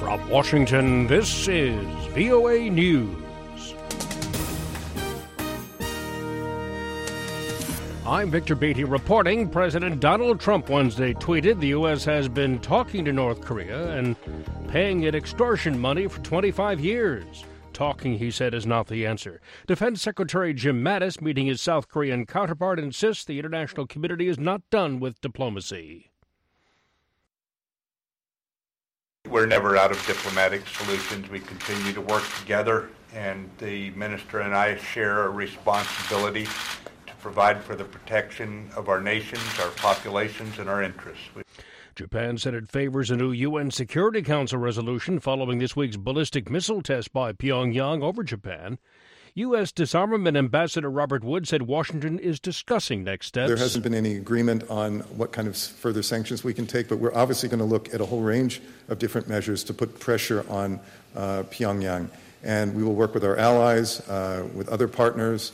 From Washington, this is VOA News. I'm Victor Beatty reporting. President Donald Trump Wednesday tweeted the U.S. has been talking to North Korea and paying it extortion money for 25 years. Talking, he said, is not the answer. Defense Secretary Jim Mattis, meeting his South Korean counterpart, insists the international community is not done with diplomacy. We're never out of diplomatic solutions. We continue to work together, and the minister and I share a responsibility to provide for the protection of our nations, our populations, and our interests. Japan said it favors a new UN Security Council resolution following this week's ballistic missile test by Pyongyang over Japan. U.S. Disarmament Ambassador Robert Wood said Washington is discussing next steps. There hasn't been any agreement on what kind of further sanctions we can take, but we're obviously going to look at a whole range of different measures to put pressure on Pyongyang. And we will work with our allies, with other partners,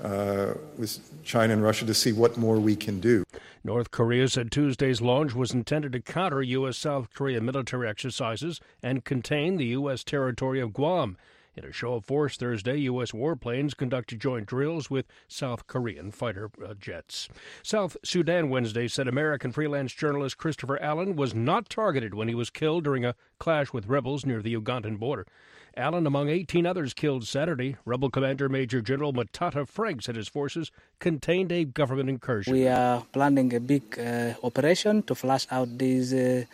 with China and Russia to see what more we can do. North Korea said Tuesday's launch was intended to counter U.S.-South Korea military exercises and contain the U.S. territory of Guam. In a show of force Thursday, U.S. warplanes conducted joint drills with South Korean fighter jets. South Sudan Wednesday said American freelance journalist Christopher Allen was not targeted when he was killed during a clash with rebels near the Ugandan border. Allen, among 18 others killed Saturday. Rebel Commander Major General Matata Frank said his forces contained a government incursion. We are planning a big operation to flush out these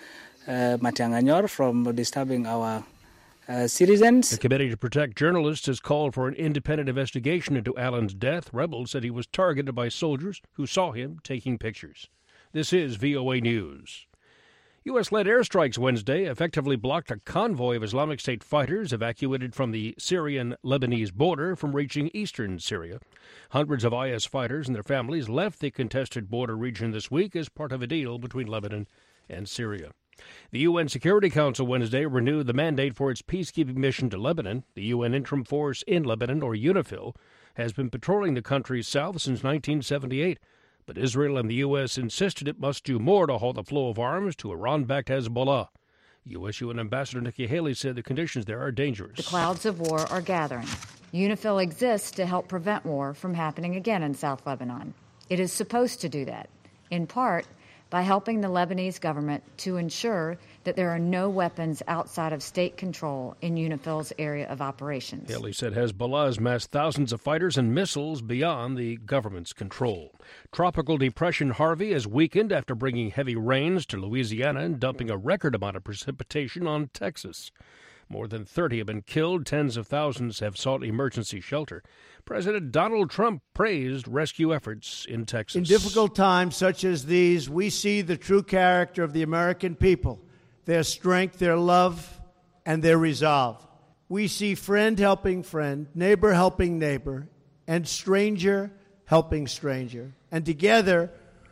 Matianganyor from disturbing our citizens. The Committee to Protect Journalists has called for an independent investigation into Allen's death. Rebels said he was targeted by soldiers who saw him taking pictures. This is VOA News. U.S.-led airstrikes Wednesday effectively blocked a convoy of Islamic State fighters evacuated from the Syrian-Lebanese border from reaching eastern Syria. Hundreds of IS fighters and their families left the contested border region this week as part of a deal between Lebanon and Syria. The UN Security Council Wednesday renewed the mandate for its peacekeeping mission to Lebanon. The UN Interim Force in Lebanon, or UNIFIL, has been patrolling the country's south since 1978. But Israel and the U.S. insisted it must do more to halt the flow of arms to Iran-backed Hezbollah. U.S. UN Ambassador Nikki Haley said the conditions there are dangerous. The clouds of war are gathering. UNIFIL exists to help prevent war from happening again in South Lebanon. It is supposed to do that, in part by helping the Lebanese government to ensure that there are no weapons outside of state control in UNIFIL's area of operations. Haley said Hezbollah has massed thousands of fighters and missiles beyond the government's control. Tropical Depression Harvey has weakened after bringing heavy rains to Louisiana and dumping a record amount of precipitation on Texas. More than 30 have been killed. Tens of thousands have sought emergency shelter. President Donald Trump praised rescue efforts in Texas. In difficult times such as these, we see the true character of the American people, their strength, their love, and their resolve. We see friend helping friend, neighbor helping neighbor, and stranger helping stranger. And together,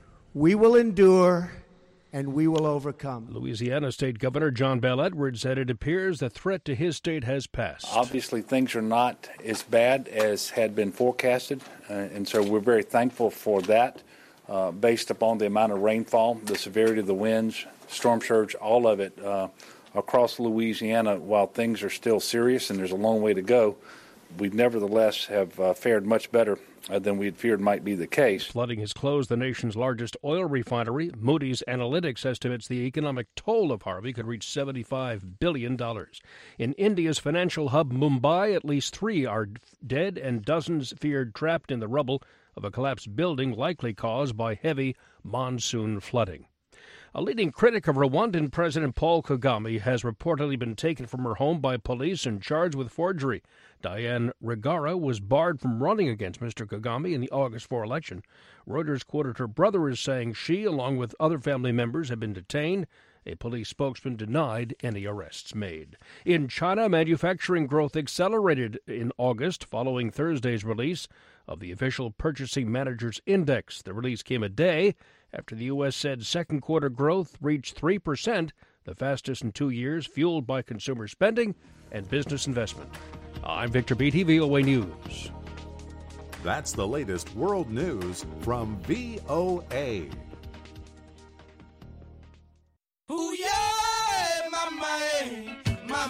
we will endure and we will overcome. Louisiana State Governor John Bel Edwards said it appears the threat to his state has passed. Obviously, things are not as bad as had been forecasted, and so we're very thankful for that. Based upon the amount of rainfall, the severity of the winds, storm surge, all of it across Louisiana, while things are still serious and there's a long way to go, we nevertheless have fared much better than we had feared might be the case. Flooding has closed the nation's largest oil refinery. Moody's Analytics estimates the economic toll of Harvey could reach $75 billion. In India's financial hub, Mumbai, at least 3 are dead and dozens feared trapped in the rubble of a collapsed building likely caused by heavy monsoon flooding. A leading critic of Rwandan President Paul Kagame has reportedly been taken from her home by police and charged with forgery. Diane Rwigara was barred from running against Mr. Kagame in the August 4 election. Reuters quoted her brother as saying she, along with other family members, had been detained. A police spokesman denied any arrests made. In China, manufacturing growth accelerated in August following Thursday's release of the official Purchasing Managers Index. The release came a day after the U.S. said second quarter growth reached 3%, the fastest in 2 years, fueled by consumer spending and business investment. I'm Victor Beatty, VOA News. That's the latest world news from VOA. Ooh, yeah, my man, my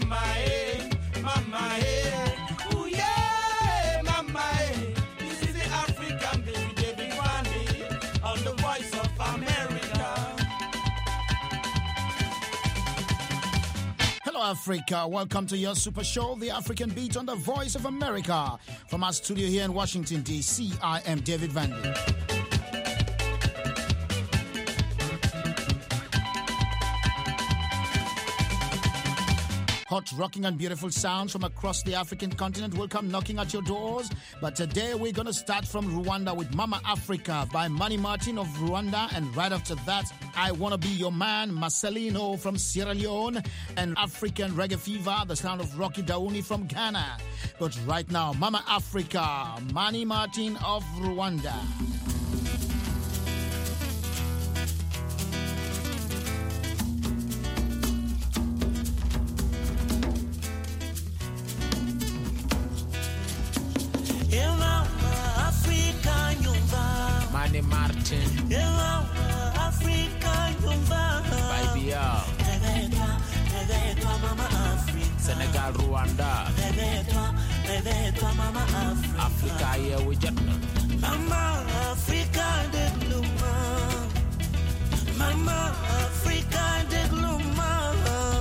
Africa. Welcome to your super show, The African Beat on the Voice of America. From our studio here in Washington, D.C., I am David Vandy. Hot, rocking and beautiful sounds from across the African continent will come knocking at your doors. But today we're going to start from Rwanda with Mama Africa by Manny Martin of Rwanda. And right after that, I Wanna Be Your Man, Marcelino from Sierra Leone. And African Reggae Fever, the sound of Rocky Dauni from Ghana. But right now, Mama Africa, Manny Martin of Rwanda. Manny Martin, Africa, baby, réveille-toi, Mama Africa. Senegal, Rwanda, réveille-toi, Mama Africa. Africa, here we just Mama Africa de Gluma, Mama Africa de Gluma.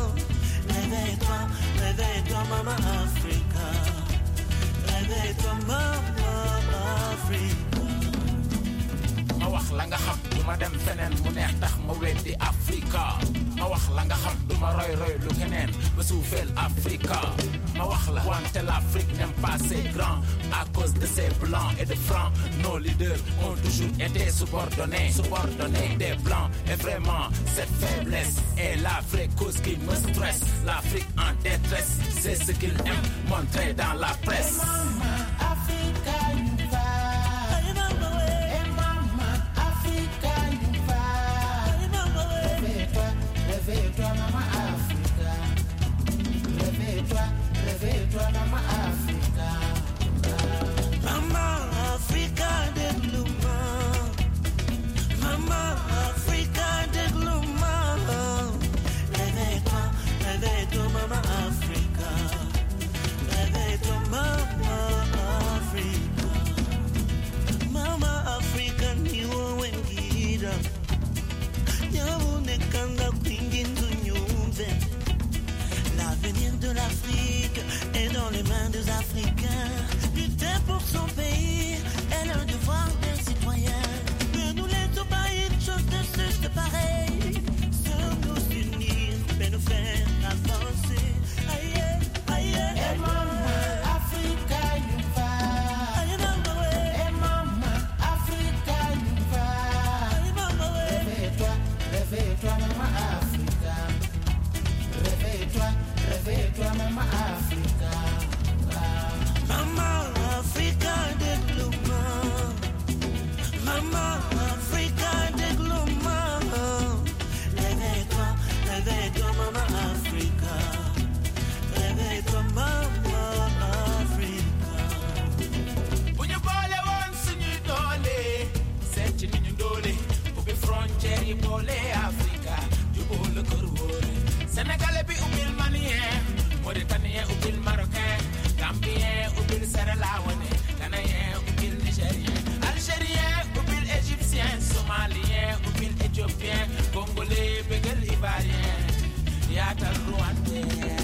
Réveille-toi, Mama Africa. Réveille-toi, Mama Africa. ma wax la nga xam duma dem feneen mu neex tax ma weddi Africa ma wax la nga xam duma roy lu keneen ba suufeel Africa ma wax la wante l'Afrique n'aime pas ses grands à cause de ses blancs et de francs. Nos leaders ont toujours été subordonnés des blancs. Et vraiment cette faiblesse est la vraie cause qui me stresse. L'Afrique en détresse, c'est ce qu'ils aiment montrer dans la presse. Réveille-toi, Mama Africa. Réveille-toi, Mama Africa. Mama Africa de Gluma. Mama Africa de Gluma. Réveille-toi, Mama Africa. Réveille-toi, Mama Africa. Mama Africa, ni wengira. L'avenir de l'Afrique est dans les mains des Africains. Lutter pour son pays est l'un devoir des citoyens. Ne nous laissons pas une chose de juste pareil. Sans nous unir, mais nous faire avancer. Aïe, aïe, aïe. Mama Africa, you va. Aïe, mama, ouais. Mama Africa, you va. Aïe, mama, ouais. Réveille-toi, Mama Africa. Réveille-toi, Mama Africa. Mama Africa de Gluma. Mama Africa de Gluma. Réveille-toi, Mama Africa. Réveille-toi, Mama Africa. Bunye bole once ni dole, seti ni dole, ubi frontiere bole Africa, you bole korwole. Senegal bi ubil malien, Mauritanie ubil marocain, Gambien ubil seralawone, Ghanaian ubil nigérien, Algérien ubil égyptien, Somalien ubil éthiopien, Congolais begel ivoirien, yatal rwandais.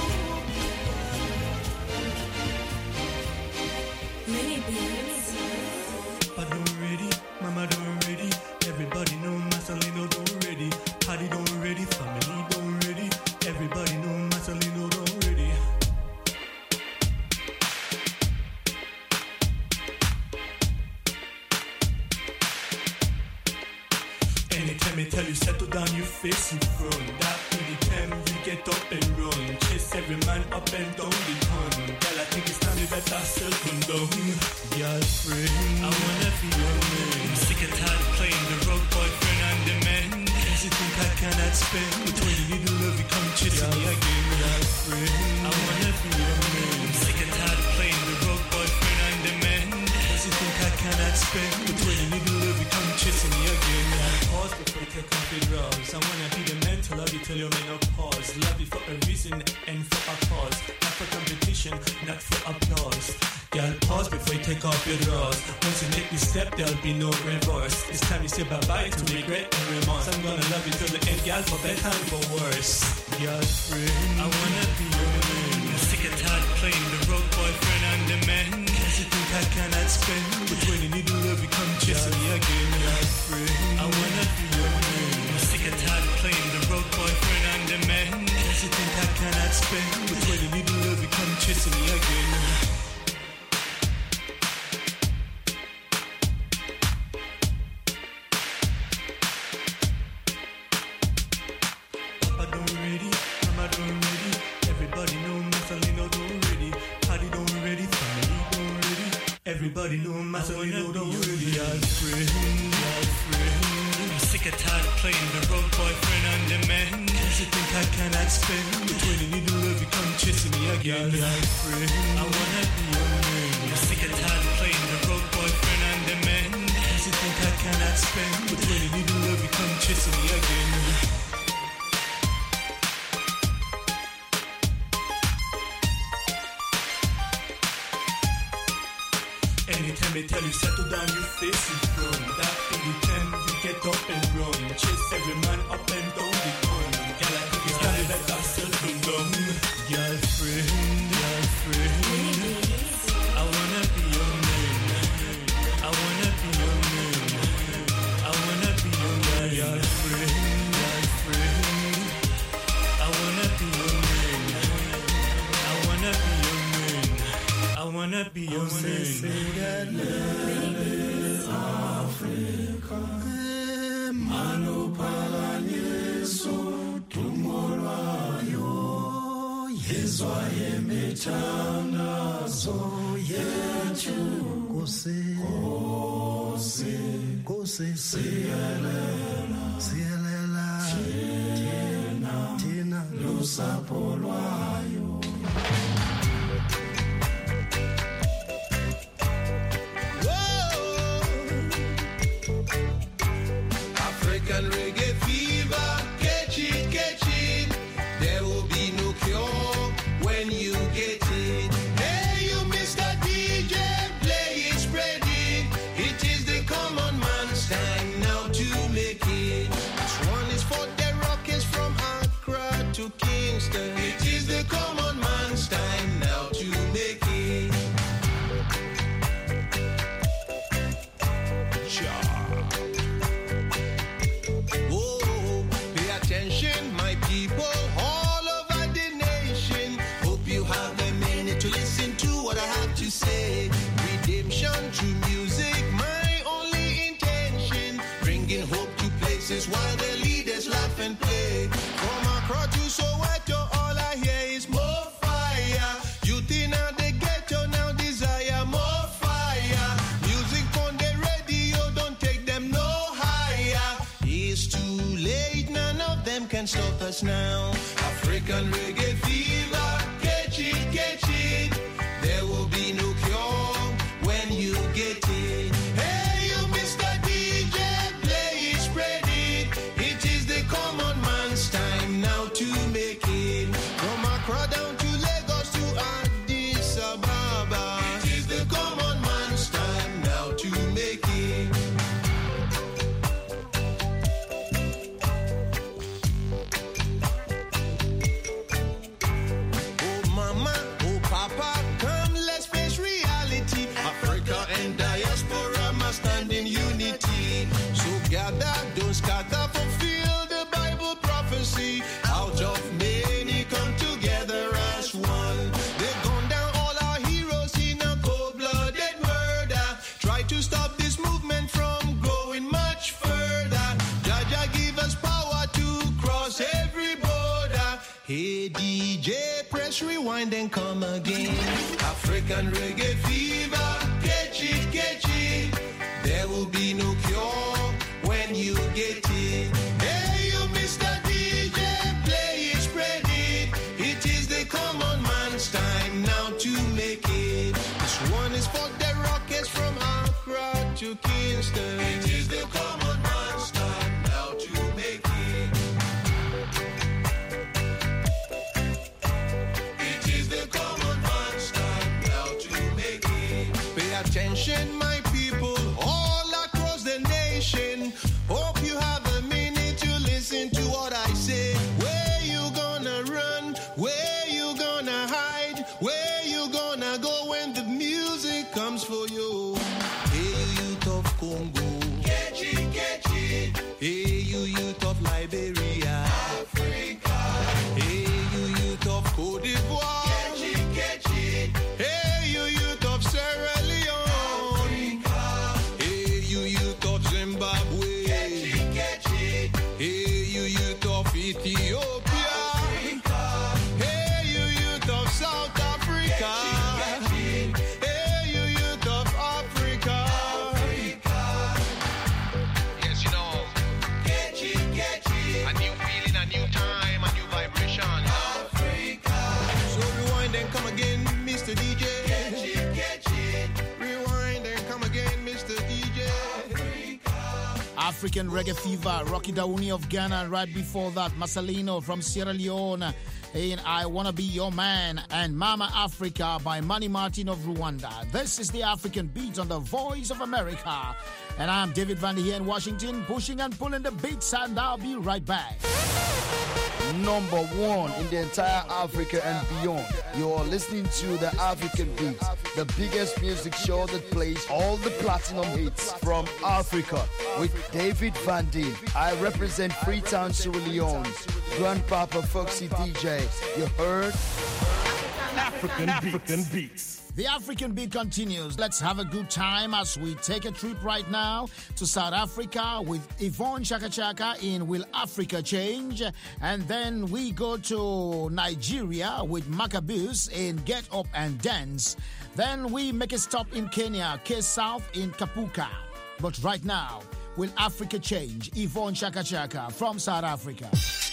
Many beings Anytime I tell you settle down, you face in front. That pretty time you get up and run. Chase every man up and down the pond. Girl, I think it's time you better settle down. Girlfriend, I wanna be your man. I'm sick and tired of playing the road boyfriend and the man. Cause you think I cannot spend. But when you need the love, you come chasing me again. Girlfriend, I wanna be your man. I'm sick and tired of playing the road boyfriend and the man. Cause you think I cannot spend. But when you need the love, you come chasing me again. Pause before you take off your drawers. I wanna be the man to love you till your menopause. Love you for a reason and for a cause. Not for competition, not for applause. Girl, pause before you take off your drawers. Once you make this step, there'll be no reverse. It's time you say bye-bye to regret and remorse. I'm gonna love you till the end, girl, for better and for worse. Girlfriend, I wanna be your man. I'm sick and tired of playing the road boyfriend and the man. Cause you think I cannot spend. But when you need the love, you come chasing me again. Girlfriend, I wanna be your man. I'm sick and tired of playing the road boyfriend and the man. Cause you think I cannot spend. But when you need the love, you come chasing me again. Everybody know Marcelino don't really girlfriend. I'm sick and tired of playing the road boyfriend and the man. Cause you think I cannot spend. But when you need the love, you come chasing me again. Girlfriend, I wanna be your man. I'm sick and tired of playing the road boyfriend and the man. Cause you think I cannot spend. But when you need the love, you come chasing me again. Anytime they tell you settle down, you face in front. That anytime you get up and run. Chase every man up and down the pond. Girl, I think it's time you better settle down. Girlfriend, I wanna be your man. I wanna be your man. I wanna be your man. Girlfriend, I wanna be your man. I wanna be your man. I wanna be your man. Africa, Manupalanyeso, Tumorwayo, Yezwa Yemetanazo, Yechu, Kose, Sielela, Tina, Lusapolwayo. African reggae fever, catch it. There will be no cure when you get it. Hey, you Mr. DJ, play it, spread it. It is the common man's time now to make it. This one is for the rockers from Accra to Kingston. It is the common man's time now to make it. Attention, my people, all over the nation. Hope you have a minute to listen to what I have to say. Redemption through music, my only intention. Bringing hope to places while the leaders laugh and play. From Accra to Soweto, all I hear is more fire. Youth in the ghetto now desire more fire. Music on the radio, don't take them no higher. It's too late, none of them can stop us now. African reggae fever, catch it. There will be no cure when you get it. Hey, you Mr. DJ, play it, spread it. It is the common man's time now to make it. From Accra down to Lagos to Addis Ababa. It is the common man's time now to make it. rewind and come again. African reggae fever, catch it. There will be no cure when you get it. Hey, you Mr. DJ, play it, spread it. It is the common man's time now to make it. This one is for the rockets from Accra to Kingston. It is the common man's time now to make it. It is the common man's time now to make it. Pay attention, my people, all across the nation. Hope you have a minute to listen to what I say. Where you gonna run? Where you gonna hide? Where you gonna go when the music comes for you? Hey, you youth of Congo, catch it. Hey, you youth of Liberia, Africa. Hey, you youth of Cote d'Ivoire, catch it. Hey, you youth of Sierra Leone, Africa. Hey, you youth of Zimbabwe, catch it. Hey, you youth of Ethiopia, Africa. Hey, you youth of South Africa, hey, you youth of Africa. Yes, you know, catch it. A new feeling, a new time, a new vibration. Africa. So rewind and come again, Mr. DJ. Catch it. Rewind and come again, Mr. DJ. African Reggae Fever, Rocky Dauni of Ghana, and right before that, Masalino from Sierra Leone in I Wanna Be Your Man, and Mama Africa by Manny Martin of Rwanda. This is the African Beat on the Voice of America. And I'm David Vandy here in Washington, pushing and pulling the beats, and I'll be right back. Number one in the entire Africa and beyond. You're listening to the African Beat, the biggest music show that plays all the platinum hits from Africa with David Vandy. I represent Freetown, Sierra Leone. Grandpapa Foxy DJ. You heard? African Beats. The African Beat continues. Let's have a good time as we take a trip right now to South Africa with Yvonne Chaka Chaka in Will Africa Change? And then we go to Nigeria with Maccabees in Get Up and Dance. Then we make a stop in Kenya, K-South in Kapuka. But right now, Will Africa Change? Yvonne Chaka Chaka from South Africa.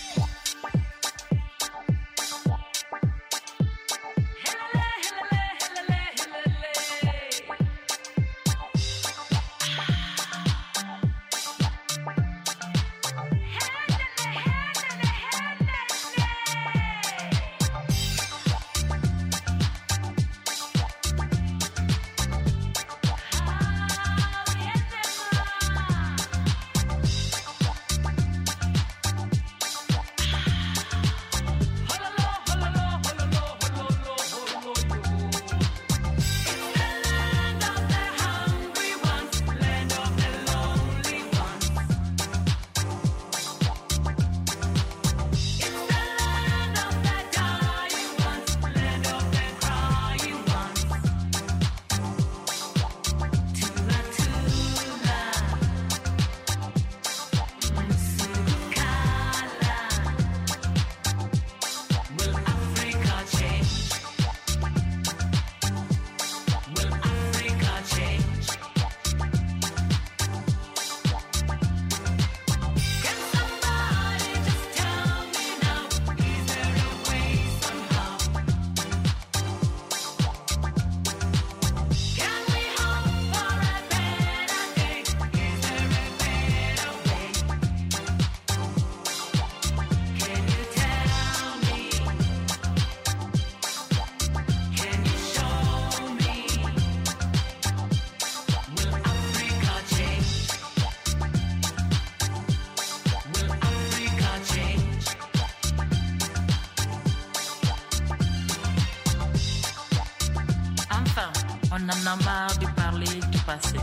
On en a marre de parler du passé.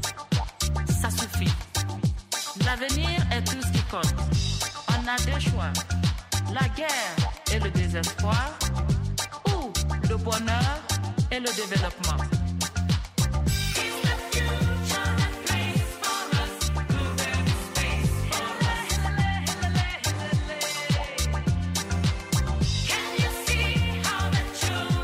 Ça suffit. L'avenir est tout ce qui compte. On a deux choix. La guerre et le désespoir, ou le bonheur et le développement. Can you see how the children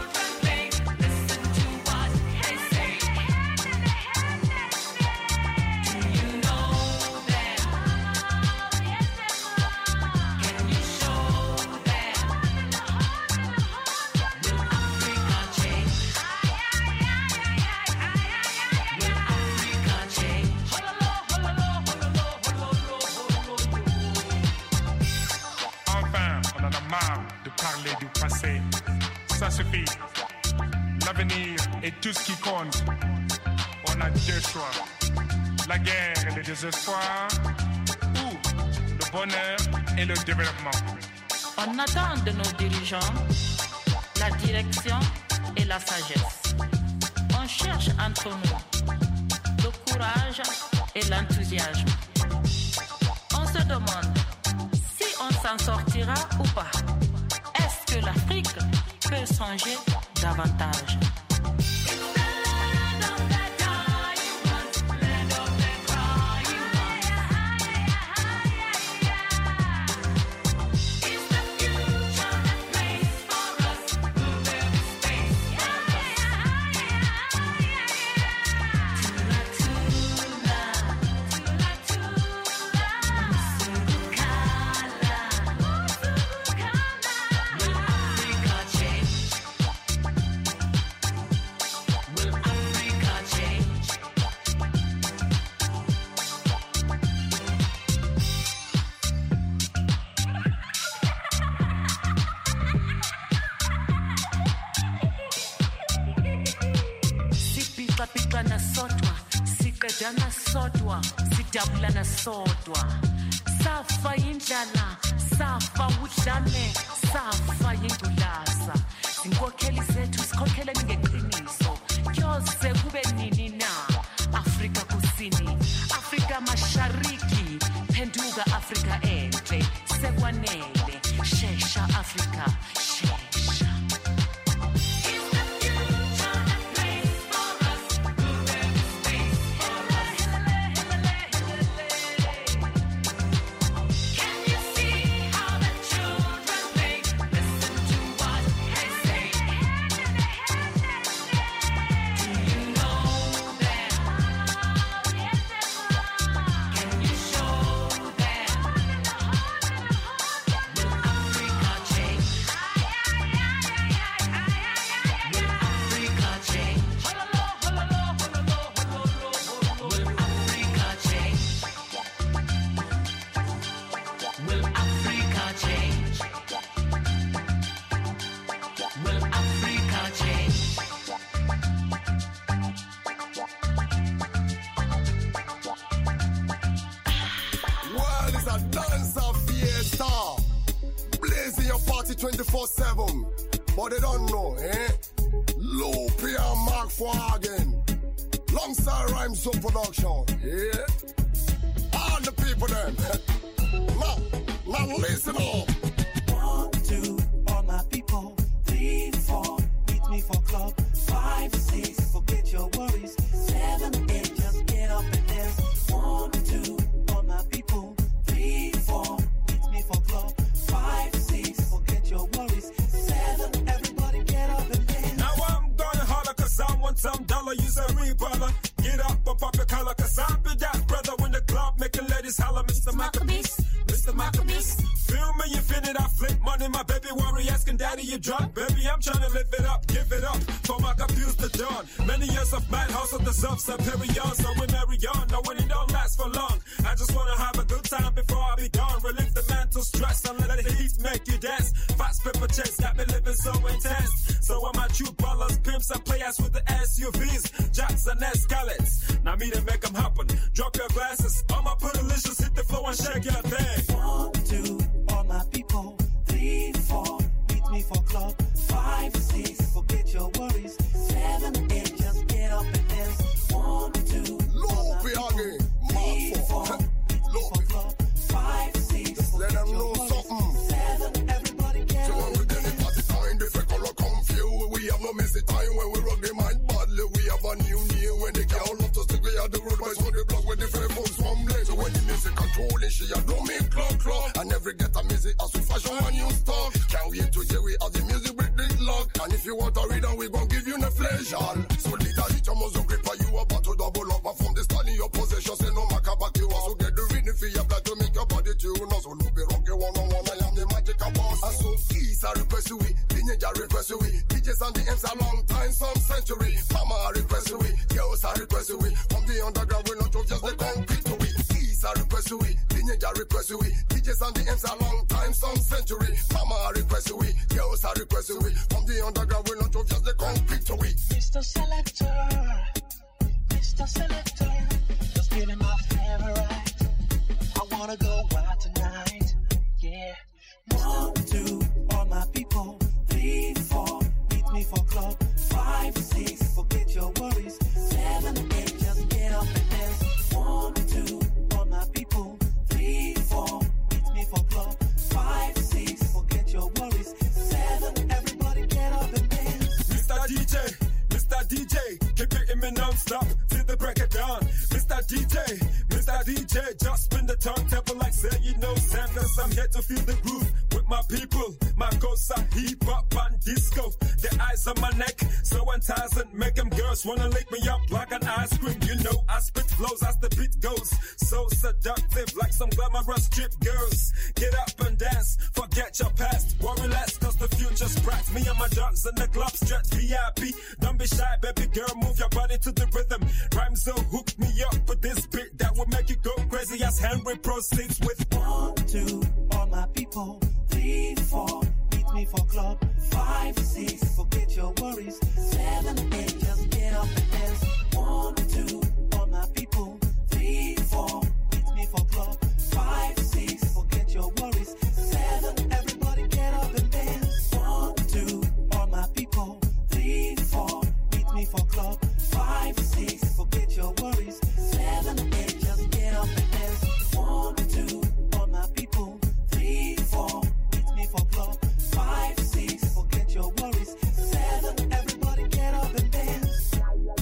passé. Ça suffit. L'avenir est tout ce qui compte. On a deux choix. La guerre et le désespoir, ou le bonheur et le développement. On attend de nos dirigeants la direction et la sagesse. On cherche entre nous le courage et l'enthousiasme. On se demande si on s'en sortira ou pas. Est-ce que l'Afrique peut changer davantage? Nasodwa, sijabula nasodwa. Safa indlala, safa udlame, safa indulasa. Sinkokheli zethu sikhokhele ngeqiniso. Kyose kube nini na? Afrika kusini, Afrika mashariki, phenduka Afrika enhle. Sekwanele, shesha Afrika, shesha. a dancer fiesta. Blazing your party 24/7. But they don't know, eh? Loopy and Mark Fagen. Longside Rhymes of Production, yeah? All the people then. Now listen up. 1, 2, all my people. 3, 4, meet me for club. 5, 6, forget your worries. 7, 8, just get up and dance. 1, 2, all my people. 3, 4, meet me for club. 5, 6, forget your worries. 7, everybody get up and dance. Now I'm gonna holler cause I want some dollar. You say me, brother. Get up and pop your collar cause I be that brother when the club making ladies holler. Mr. Maccabees, Mr. Maccabees. Feel me, you feel it, I flip money. My baby worry asking daddy you drunk. Baby, I'm trying to live it up, give it up. For my confused the dawn. Many years of madhouse of the subs and period. So we marry on, now when it don't last for long. I just wanna have a good time before I be gone. Relieve the mental stress and let the heat make you dance. Fast paper chase got me living so intense. So I'm at you ballers, pimps and players with the SUVs. Jacks and Escalades. Now me to make them happen. Drop your glasses. I'ma put delicious, hit the floor and shake your thing. 1, 2, all my people. 3, 4, meet me for club. 5, 6, forget your worries. 7, 8, just get up and dance. 1, 2, all my people. 3, 4, meet me for club. 5, 6, just let them know something. 7, everybody get up and dance. We have no messy time when we rock the mind badly. We have a new name when they can't love us. We are the road boys on the block with the fair folks from blade. So when the music controlling, she a do me clock. And every get a music as we fashion a new stock. Can't wait to hear we have the music with the lock. And if you want to read on, we gon' give you the flesh all. So little hit your muzzle gripper, you about to double up. And from the stand in your possession, say no maca back you also get the rhythm for your blood to make your body tune. So loop it rock you one-on-one, I am the magical boss. And so keys I request you, teenager request you, DJs and the M's a long time, some century. Mama I request you, girls I request you. From the underground we not just the concrete to we. Keys I request you, Teenager request we. DJs on the ends a long time, some century. Mama request we. Girls are request we. From the underground we not just the concrete to we. Mr. Selector, just give me my favorite. I wanna go out tonight, yeah. 1, 2, all my people. 3, 4, meet me for club. 5, 6, forget your worries. 7, 8, just get up and dance. 1, 2, all my people. 3, 4, meet me for club. 5, 6, forget your worries. 7, everybody get up and dance. Mr. DJ, keep it in me non-stop till the break of dawn. Mr. DJ, just spin the turntable like say you know Sam, cause I'm here to feel the groove with my people. My ghosts are hip-hop and disco. The eyes on my neck, so enticing, make them girls wanna lick me up like an ice cream. You know I spit flows as the beat goes, so seductive like some glamorous strip girls. Get up and dance, forget your past, worry less cause the future's bright. Me and my dogs in the club, stretch VIP. Don't be shy, baby girl, move your body to the rhythm. Rhymes so hook me up with this beat that will make you go crazy as Henry proceeds with 1, 2, all my people. 3, 4, meet me for club. 5, 6, forget your worries. 7, 8, just get up and dance. 1, 2, all my people. 3, 4, meet me for club. 5, 6, forget your worries. 7, everybody get up and dance. 1, 2, all my people. 3, 4, meet me for club. 5, 6, forget your worries. 7, 8, just get up and dance. 1, 2, all my people. 3, 4, meet me for club. 5, 6, forget your worries. 7, everybody get up and dance.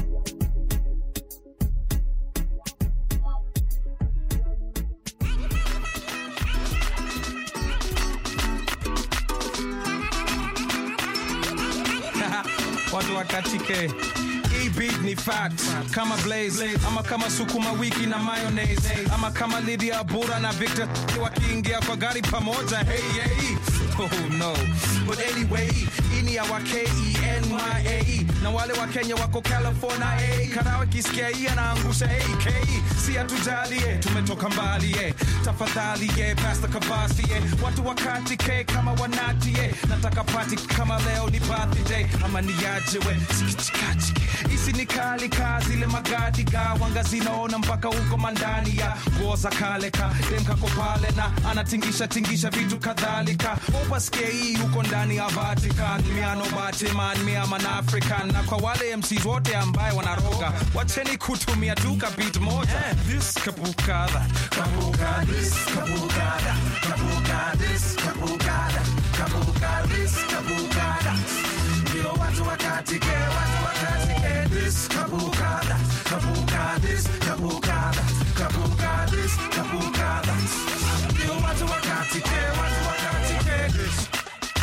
Watu wakatike hii beat ni fact kama Blaze ama kama sukuma wiki na mayonnaise ama kama Lydia Bura na Victor wakiingia kwa gari pamoja. Hey oh no, but anyway ini ya wa KENYA na wale wa Kenya wako California. Karawa kisikia hii anaangusha AK. Si atujalie tumetoka mbali tafadhali pasta kabasi watu wakatike kama wanati nataka party kama leo ni birthday ama niaje we isi ni kali kazi ile magadi wanga zinaona mpaka huko mandani ya goza kaleka demka kopale na anatingisha vitu kadhalika opaske hii huko ndani ya Vatican miano Batman miama na African na kwa wale MCs wote ambaye wanaroga wacheni kutumia duka beat moja this kabukada this kabukada this kabukada this kabukada ndio watu wakatike this kabukada this kabukada this kabukada ndio watu wakatike this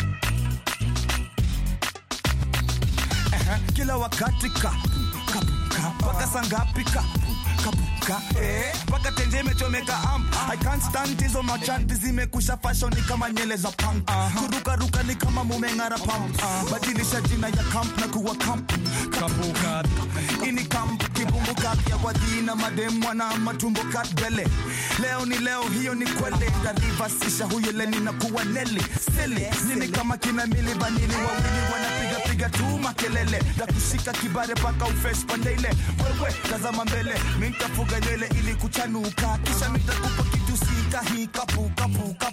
kila wakati kapuka paka sangapi kapuka paka tenje imechomeka I can't stand hizo machanti zimekusha fashion ni kama nyele za punk kuruka ni kama mumengara pump badilisha jina ya camp na kuwa camp kapuka ini camp kibumbuka ya wadina madem wana matumbo katbele leo ni leo hiyo ni kweli ndarivasisha huyo leni na kuwa neli silly nini kama kina mili vanini wawili wanapiga tu makelele da kushika kibare paka ufresh pandele wewe tazama mbele mimi nitafuga nywele ili kuchanuka kisha nitakupa kitu sika hii kapuka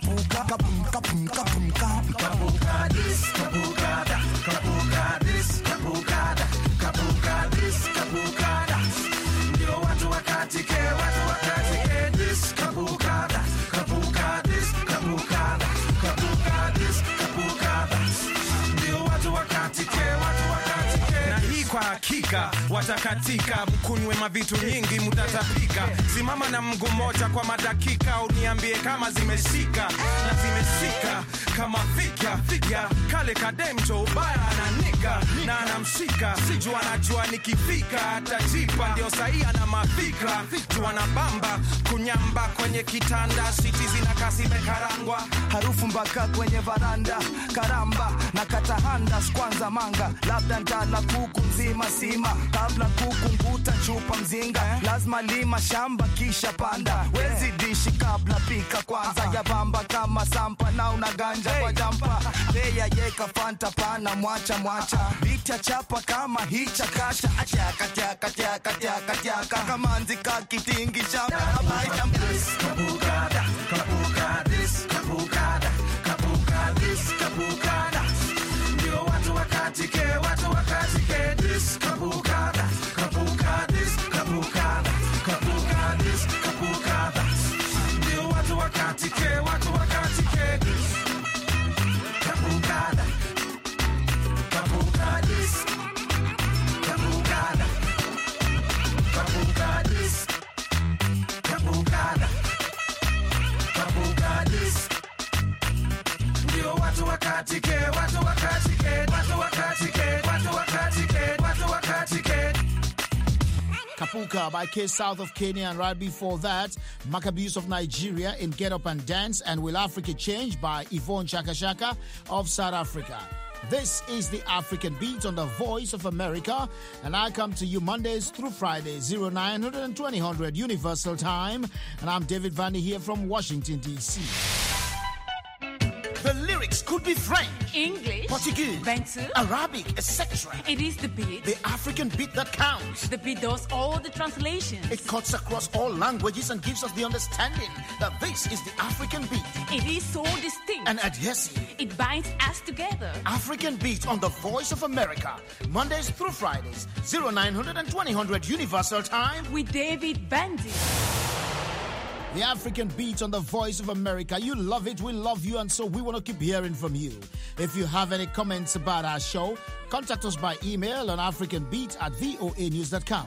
this kabukada ndio watu wakatike this kabukada this kabukada ndio watu wakatike na hii kwa hakika watakatika mkunywe mavitu nyingi mutatapika simama na mguu moja kwa madakika uniambie kama zimeshika na zimeshika kama fika ya kale kademjo ubaya ananika na anamshika jua najua nikifika atajipa ndio sahi ana mafika jua na bamba kunyamba kwenye kitanda shiti zinakasi mekarangwa harufu mpaka kwenye varanda karamba na katahanda kwanza manga labda ndala kuku nzima sima kabla kukunguta chupa mzinga lazima lima shamba kisha panda wezi dishi kabla pika kwanza ya bamba kama sampa na unaganja kwa jampa beya yeka fanta pana mwacha bitia chapa kama hicha kasha atyaka kamanzi kakitingi shamba abaita this kabukada this kabukada this kabukada ndio watu wakatike this kabukada this kabukada this kabukada ndio watu wakatike this kabukada this kabukada this kabukada this ndio watu wakatike Kapuka by K South of Kenya, and right before that, Maccabees of Nigeria in Get Up and Dance, and Will Africa Change by Yvonne Chaka Chaka of South Africa. This is the African Beat on the Voice of America, and I come to you Mondays through Fridays, 0900 and 2000 Universal Time, and I'm David Vandy here from Washington, D.C. The lyrics could be French, English, Portuguese, Bantu, Arabic, etc. It is the beat. The African beat that counts. The beat does all the translations. It cuts across all languages and gives us the understanding that this is the African beat. It is so distinct and adhesive. It binds us together. African Beat on the Voice of America, Mondays through Fridays, 0900 and 2000 Universal Time with David Bandy. The African Beat on the Voice of America. You love it, we love you, and so we want to keep hearing from you. If you have any comments about our show, contact us by email on africanbeat@voanews.com.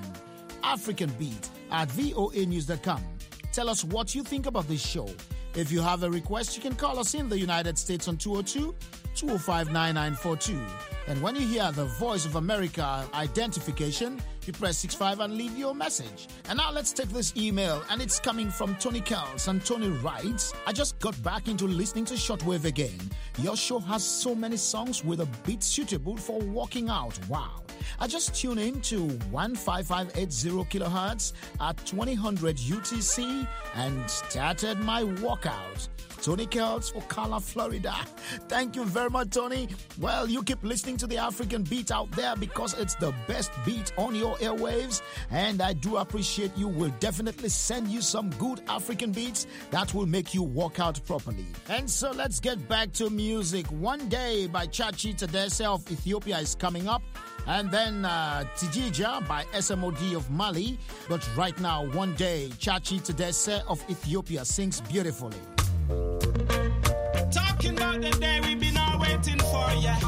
africanbeat@voanews.com. Tell us what you think about this show. If you have a request, you can call us in the United States on 202-205-9942. And when you hear the Voice of America identification, you press 65 and leave your message. And now let's take this email, and it's coming from Tony Kells. And Tony writes, I just got back into listening to Shortwave again. Your show has so many songs with a beat suitable for walking out. Wow. I just tuned in to 15580 kilohertz at 2000 UTC and started my walkout. Tony Kells for Ocala, Florida. Thank you very much, Tony. Well, you keep listening to the African Beat out there because it's the best beat on your airwaves, and I do appreciate you. Will definitely send you some good African beats that will make you walk out properly. And so let's get back to music. One Day by Chachi Tadesse of Ethiopia is coming up, and then Tijija by SMOD of Mali. But right now, One Day, Chachi Tadesse of Ethiopia sings beautifully. Talking about the day we've been all waiting for, yeah.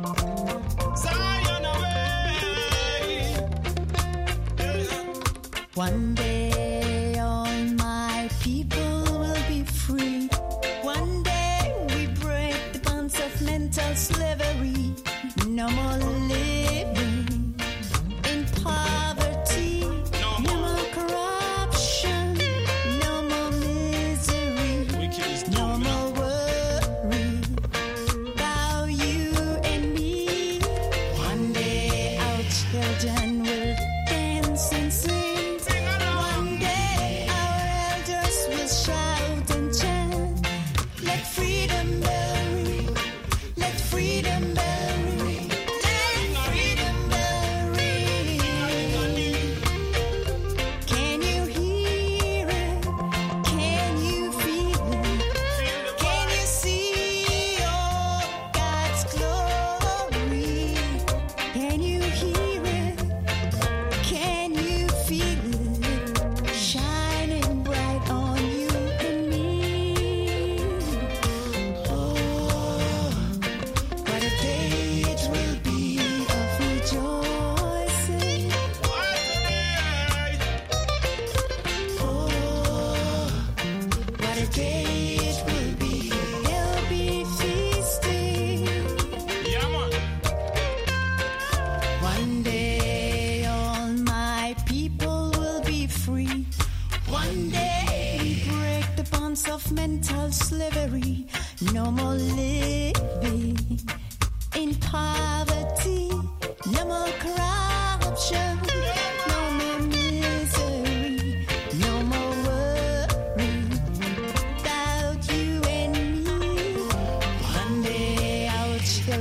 Zion away. One day all my people will be free. One day we break the bonds of mental slavery. No more living in poverty. No more corruption. No more misery. No more worry about you and me. One day our children will dance and sing. One day our elders will shout and chant. Let freedom bell ring. Let freedom bell ring. Let freedom bell ring. Can you hear it? Can you feel it? Can you see all God's glory? Can you hear it? Can you feel it? Shining bright on you and me. Oh, what a day it will be of rejoicing. Oh, what a day it will be. There'll be feasting. One day all my people will be free. One day we break the bonds of mental slavery. No more living in poverty. No more corruption.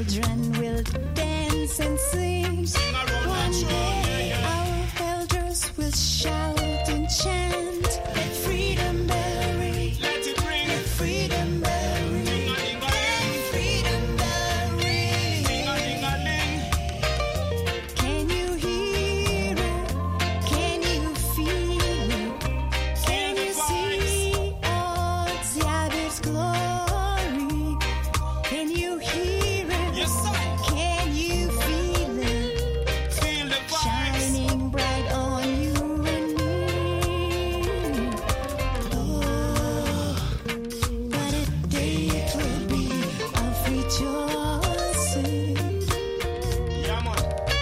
children will dance and sing. One day our elders will shout and chant. Let freedom bell ring. Let it ring. Let freedom bell ring. Let freedom bell ring. Ding-a-ding-a-ding. Can you hear it? Can you feel it? Can you see all Ziadir's glory? Can you hear it? Yes, sir. Can you feel it? Feel the vibes. Shining bright on you and me. Oh, what a day it will be of rejoicing. Yeah, man.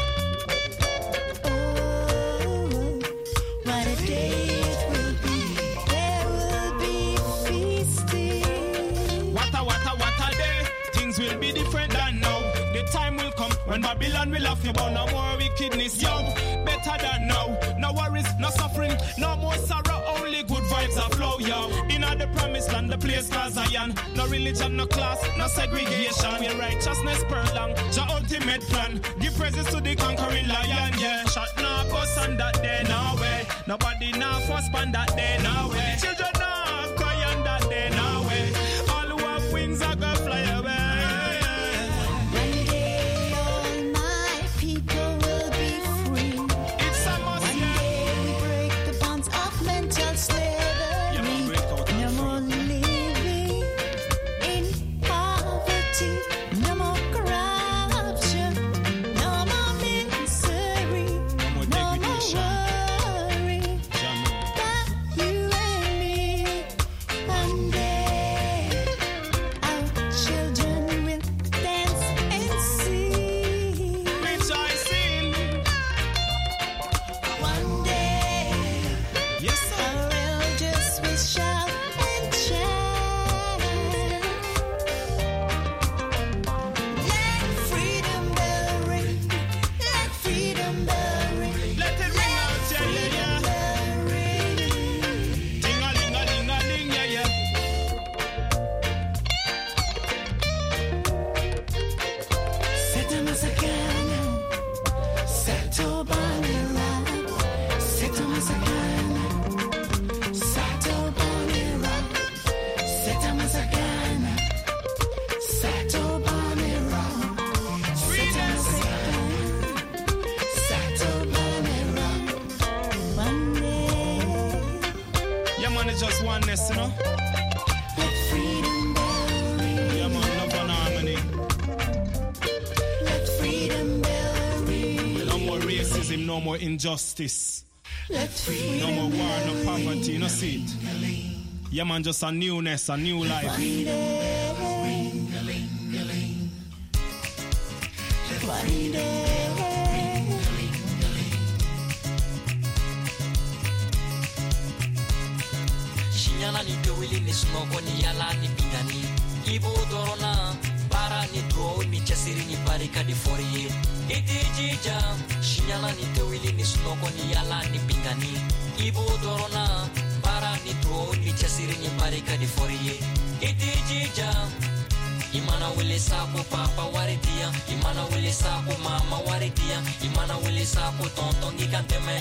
Oh, what a day it will be. There will be feasting. What a day. Things will be different than now. The time will come when Babylon will have you, but no more wickedness, yo. Better than now. No worries, no suffering, no more sorrow, only good vibes are flow, yo. In the promised land, the place called Zion. No religion, no class, no segregation. Where righteousness purlong, the ultimate plan. Give praises to the conquering lion, yeah. Shot now, bus on that day, no way. Nobody now force pan that day, no way. The children now cry on that day, no way. All who have wings are gonna fly away. One day all my people will be free. It's a must, One yeah. day we break the bonds of mental slavery. Yeah, man, break out. No more living in poverty. No more corruption. No more misery. No more No more degradation. worry. But you and me, one day our children will dance and sing. Rejoicing. One day Yes, sir. our elders will shout and chant. Let freedom bell ring. Let freedom bell ring. Let it ring out, yeah, yeah, yeah. Bell ring. Ding-a-ling-a-ling-a-ling, yeah, yeah. C'est un massacre. C'est au Banera. C'est un massacre. C'est au Banera. C'est un massacre. C'est au Banera. C'est un massacre. C'est au Banera. One day, Yeah, man, it's just oneness, you know. let freedom bell ring. Yeah, man, love and harmony. Let freedom bell ring. No more racism, no more injustice. Let freedom No more war, no poverty, you know, see it. Yeah, man, just a newness, a new life. One day. Shinyala ni pewili ni sunoko ni yala ni pingani. Ibo dorona para ni tuo ni chasiri ni barika di foriye. Iti jija. Shinyala ni pewili ni sunoko ni yala ni pingani. Ibo dorona para ni tuo ni chasiri ni barika di foriye. Iti jija. Imana wele sako papa waridia. Imana wele sako mama waridia. Imana wele sako tonton giganteme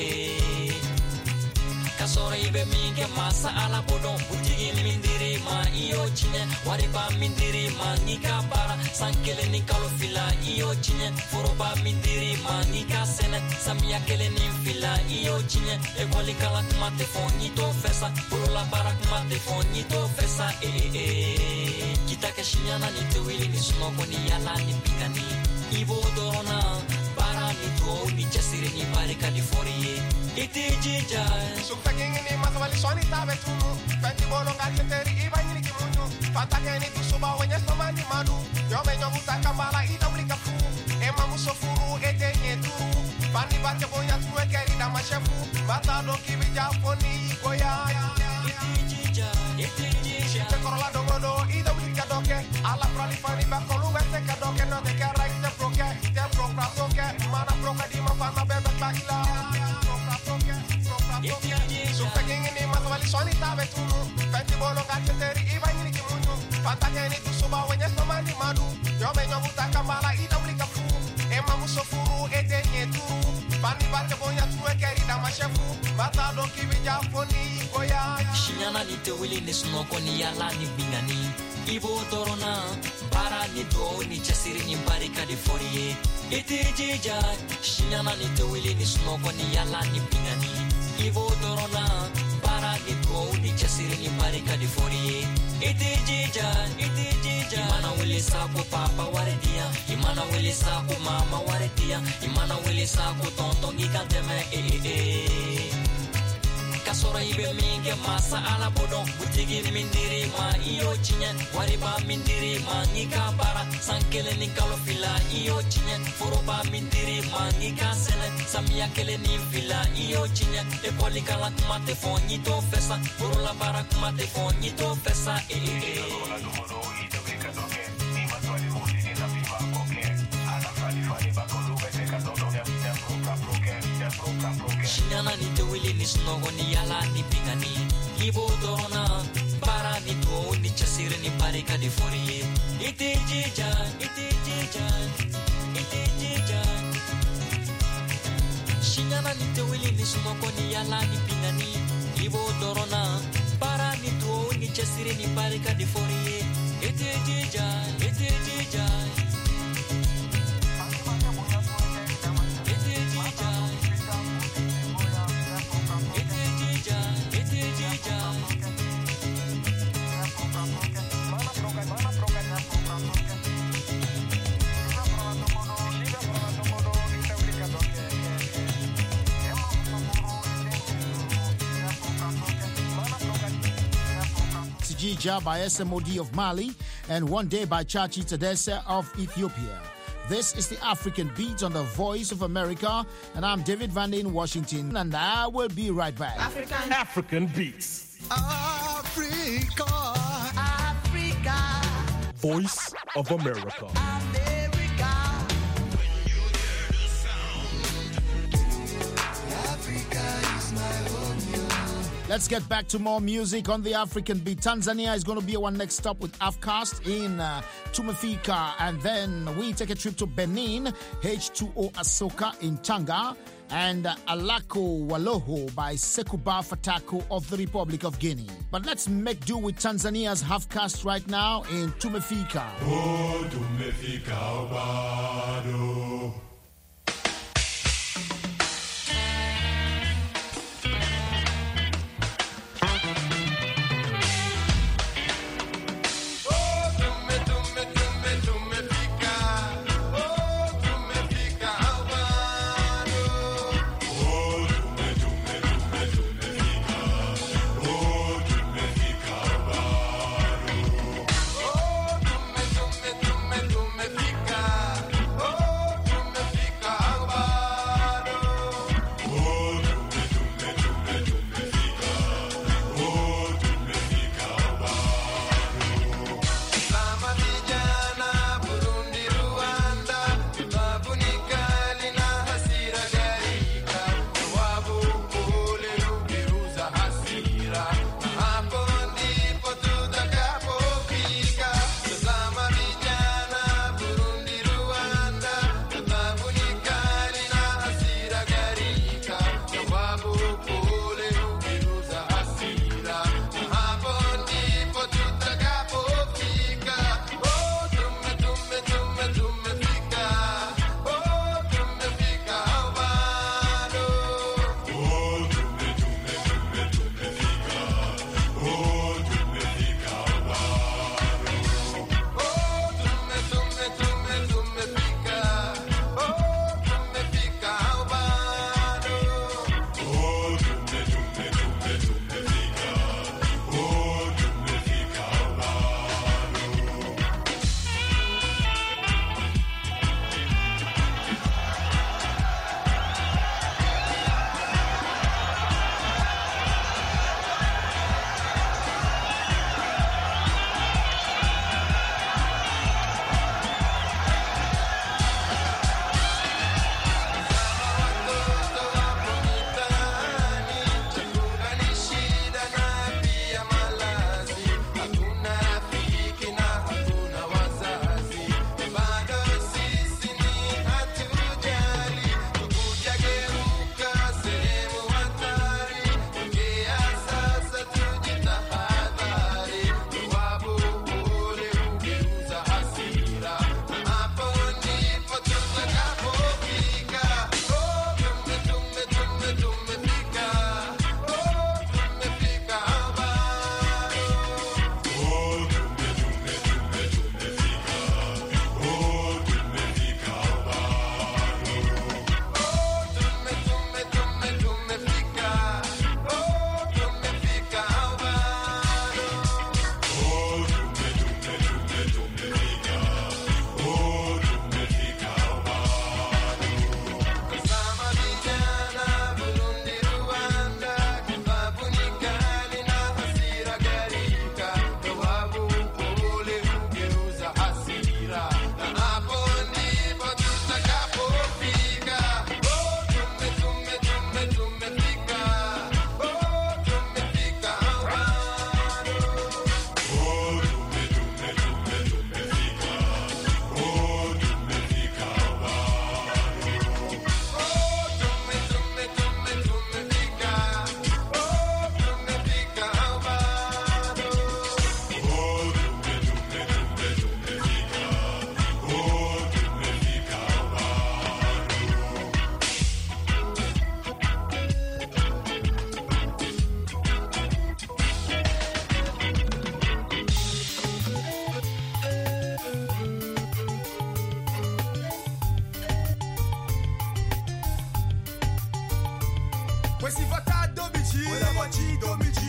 Kasora ibe minge masa ala bodon Butigi mindiri ma iyo chine Wariba mindiri ma nika bara Sankele ni kalo fila iyo chine Foroba mindiri ma nika sene Samia kele ni fila iyo chine Ekoli kala kumate fonito fesa Purula bara kumate fonito fesa Kita keshinyana ni tewili ni sunoko ni yala ni pingani Ibo dorona para ni tuo ni chasiri ni barika di foriye Iti jija Sufegini ni maswali swani tabe tunu Fenti bolo ngari teri iba nyini kimunyu Fatake ni tusuba wenye soma ni madu Yome nyogu takambala ita ulika fu Ema musofuru ete nyeturu Bani bate bonya tuwe keri da mashefu Bata doki bija foni goya Iti jija Shite korola dogodo ita ulika doke Ala pralifani bakolu wete kadoke No te kera ite broke Ite brokra doke Mana broka di mafana bebe kakila Sufegini ni maswali swani tabe tunu Fenti bolo ngari teri iba nyini kimunyu Fatageni tu suba wenye stomani madu. Yo me nyobuta kambala ida ulika fu. Ema musofuru ete nyeturu. Pani bate bonya tuwe kerida mashefu. Mata doki bija foni goya. Shinyana ni te wili ni sunoko ni yala ni bingani. Ibo torona bara ni do ni chasiri ni barika de forie. Ete jeja shinyana ni te wili ni sunoko ni yala ni bingani. Ibo torona bara ni do ni chasiri ni barika de forie. Ete jeja imana wili sako papa waredia. Imana wili sako mama waredia. Imana wili sako tonton giganteme Kasora ibe minge masa ala bodon butigi mindiri ma iyo chinya wariba mindiri ma nika bara sankele ni kalofila iyo chinya foroba mindiri ma nika sele samia kele ni fila iyo chinya e poli kala kumate fonyi to fesa forola bara kumate fonyi to fesa Shinyana ni te wili ni snogo ni yala ni pingani. Ibo dorona bara ni to ni chasire ni barika de forie. Ite jeja. Shinyana ni te wili ni snogo ni yala ni pingani. Ibo dorona bara ni to ni chasire ni barika de forie. Ite jeja. Jija by SMOD of Mali, and One Day by Chachi Tadesse of Ethiopia. This is the African Beat on the Voice of America, and I'm David Van in Washington, and I will be right back. African Beats. Africa. Voice of America. Let's get back to more music on the African Beat. Tanzania is going to be our next stop with Afcast in Tumefika. And then we take a trip to Benin, H2O Asoka in Tanga, and Alako Waloho by Sekuba Fatako of the Republic of Guinea. But let's make do with Tanzania's Halfcast right now in Tumefika. Oh, Tumefika, Obado.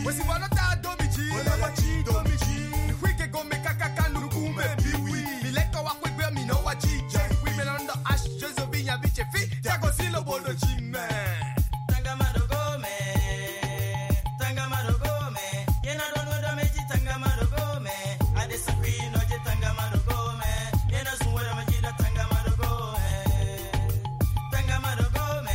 Wesi wanota domiji. Wele wachi domiji. Wike go me kakaka nukumbe biwi. Mileko wa kwekwe mi no wachi je. We me londo ash jezo vinya biche fi. Jago silo bodo chime. Tanga madogome. Tanga madogome. Yena don wada meji tanga madogome. Ade sakwi no je tanga madogome. Yena sun wada meji da tanga madogome. Tanga madogome.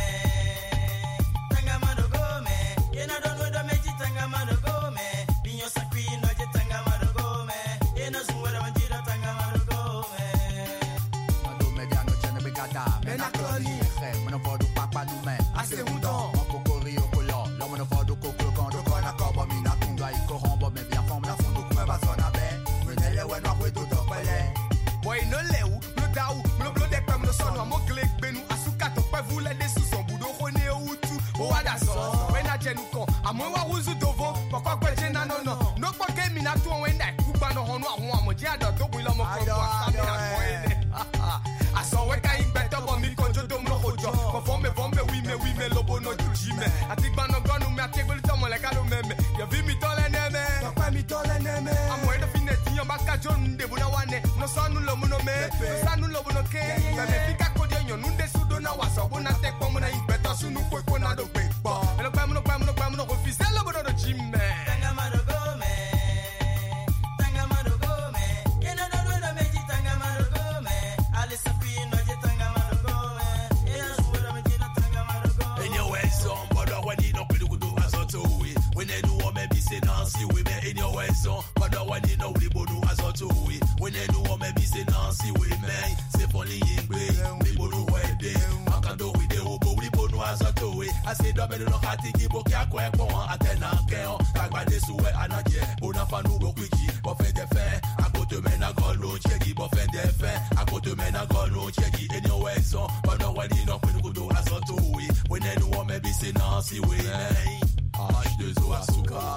Tanga madogome. Yena don wada meji tanga madogome. Binyo sakwi no je tanga madogome. Yena sun wada meji da tanga madogome. Madome biano chene begada. Mena kloni. Mena vodu papa nou men. Ase udon. Moko kori okolo. Lo mena vodu koklo kondo kona kobo mina tunda iko hombo me bien forme la fondo kume bazona be. Menele we no kwe tuto pele. Boy no leu, no dau, no blo de pem no sono mo glek benu asuka to pe vule de sous son budo khone utu. O wada so. Wena jenu kon, amwe wa wuzu dovo, poko gbeje na no no. No po ke mi na tu wenda kuba no hono ahun amoje ado to bu lo mo ko ko sabe akoene. Aso we ka better but me konjo dom no hojo. Conforme vombe oui me lobo no jime. Atigba no gonu me ategbelu to mo le ka do meme. You vi mi to le neme. Papa mi to le neme. Amwe do fineti yon baka jon de bu na wane. No sanu lo mu no me. No sanu lo bu no ke. Me fika ko de yon nunde sudo na waso bu na tek po mo na better sunu ko na do pe po. No pa mo no refuse lo bu no jime. Tanga madogome. Tanga madogome. Yena don wada meji tanga madogome. Ale sakwi no je tanga madogome. Yena sun wada meji da tanga madogome. In your way, son, but when you don't put the as on to it. When they do what maybe say Nancy, we may in your way, son, but when you know the bodu as on to it. When they do what maybe say Nancy, we may say only in way, we bodu wedding. I can do with the obo, we bodu as on to it. I say, don't no hati kibo kia kwe kwa atena keo. Kagwa desu we anaje, bona fanu go kwiki, bofe de fe. I go to men a golo cheki, bofe de fe. I go to men a golo cheki in your way, son, but when you don't put the as on to it. When they do what maybe say Nancy, we may. H2O Asuka.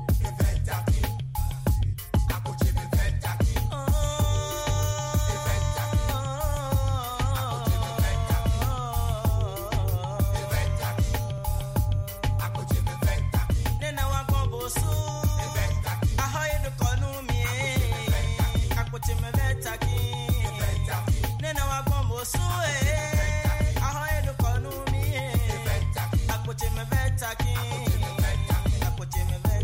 Nena wa gombo su. Ahoye do konu mi. Akoche me vetaki. Nena wa gombo su. Ahoye do konu mi. Akoche me vetaki. Akoche me vetaki.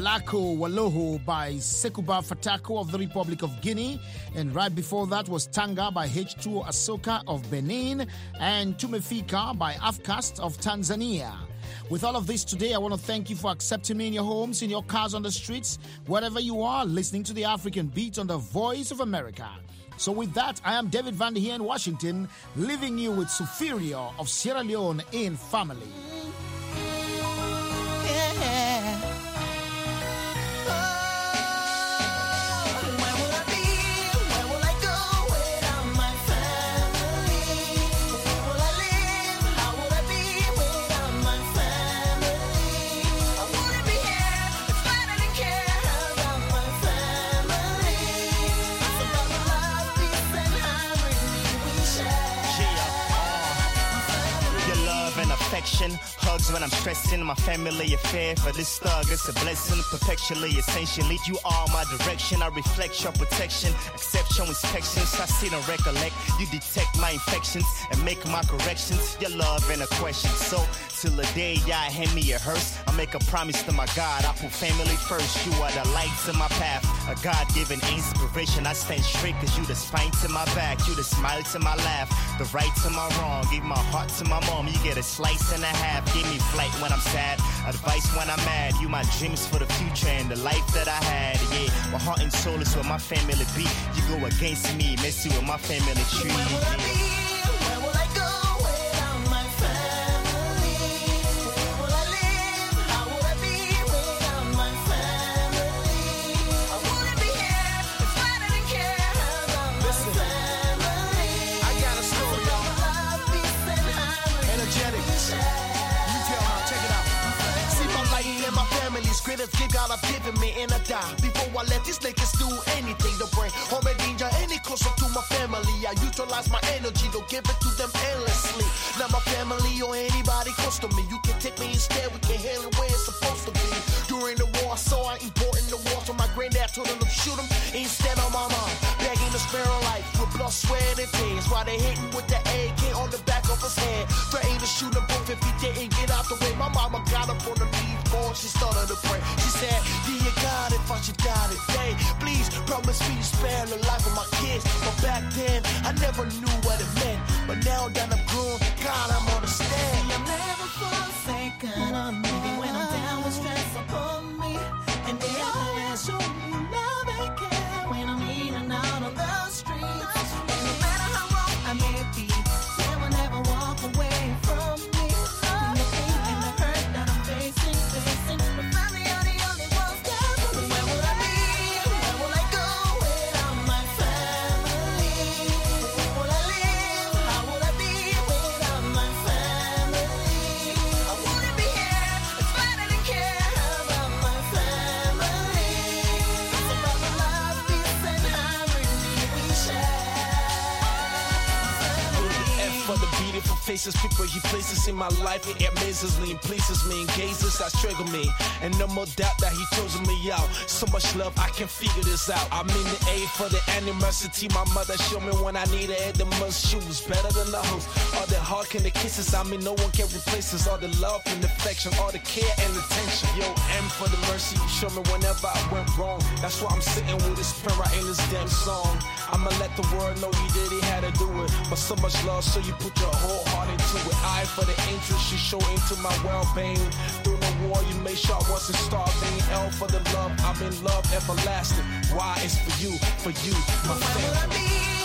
Malako Waloho by Sekuba Fatako of the Republic of Guinea. And right before that was Tanga by H2O Asoka of Benin. And Tumefika by Afcast of Tanzania. With all of this today, I want to thank you for accepting me in your homes, in your cars, on the streets, wherever you are, listening to the African Beat on the Voice of America. So with that, I am David Van here in Washington, leaving you with Superior of Sierra Leone in Family. Hugs when I'm stressing, my family affair. For this thug, it's a blessing. Perpetually, essentially, you are my direction. I reflect your protection, accept your inspections. I see and recollect. You detect my infections and make my corrections. Your love ain't a question. So, till the day y'all hand me a hearse, I make a promise to my God. I put family first. You are the lights in my path, a God-given inspiration. I stand straight cause you the spine to my back. You the smile to my laugh, the right to my wrong. Give my heart to my mom. You get a slice and a half. Give me flight when I'm sad, advice when I'm mad. You my dreams for the future and the life that I had. Yeah, my heart and soul is where my family be. You go against me, mess you with my family tree. Where will I go without my family? Where will I live? How will I be without my family? I wouldn't be here if I didn't care about my family. I got a story, y'all. Energetic. My family's greatest gift God have given me in a die. Before I let these niggas do anything to bring home and danger any closer to my family, I utilize my energy to give it to them endlessly. Now my family or anybody close to me, you can take me instead, we can handle it where it's supposed to be. During the war, I saw how important the war, so my granddad told him to shoot him instead of my mom. Begging to spare her life with blood, sweat, and tears, while they hitting with the AK on the back of his head. Threatening to shoot him both if he didn't get out the way. My mama got up on the knees, boy, she started to pray. She said, dear God, if I should die today, please promise me to spare the life of my kids. But back then, I never knew what it meant. But now that I'm grown, God, I'm understand. I'm never forsaken on me. When I'm down with stress upon me, and they always show me love and care when I'm eating out on the streets. And no matter how wrong I may be, they will never walk away from me. And the pain and the hurt that I'm facing. But family are the only ones that will. Where will I be? Where will I go without my family? Where will I live? How will I be without my family? I wouldn't be here if I didn't care about my family. It's about the love, peace, and harmony we share. F for the beautiful faces, people he places in my life. It amazes me and pleases me and gazes that trigger me. And no more doubt that he chosen me out. So much love, I can figure this out. I'm in the A for the animosity. My mother showed me when I needed it the most. She was better than the host. All the hug and the kisses, I mean no one can replace us. All the love and affection, all the care and attention. Yo, M for the mercy you show me whenever I went wrong. That's why I'm sitting with this pen right in this damn song. I'ma let the world know you did, he had to do it. But so much love, so you put your whole heart into it. I for the interest you show into my well-being. Through the war, you made sure I wasn't starving. L for the love, I'm in love everlasting. Why? It's for you, my family.